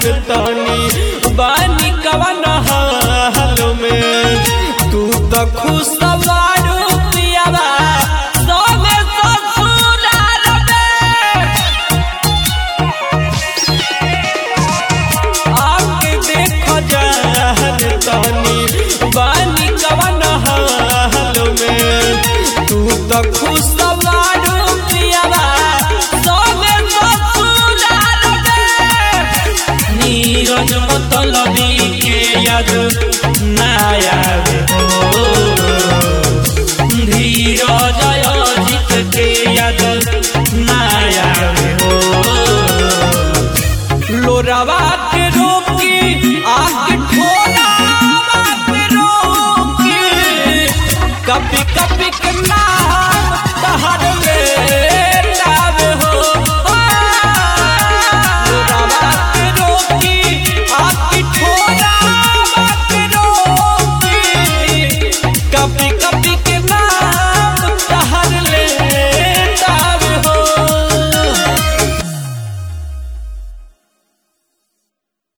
तनी बानी कवन हाल में तू तो खुश सवारू पियावा सोमे ससुराल में आके देख जान तनी बानी कवन हाल में तू तो खुश सवारू पियावा सोमे ससुराल में नीरज मतलबी के याद ना आवे हो धीरज अजित के याद ना आवे हो लोरावा के रोकी आके ठोरावा के रोकी कभी कभी के नाम तहर में लावे हो लोरावा के रोकी आके ठोरावा के रोकी कभी कभी के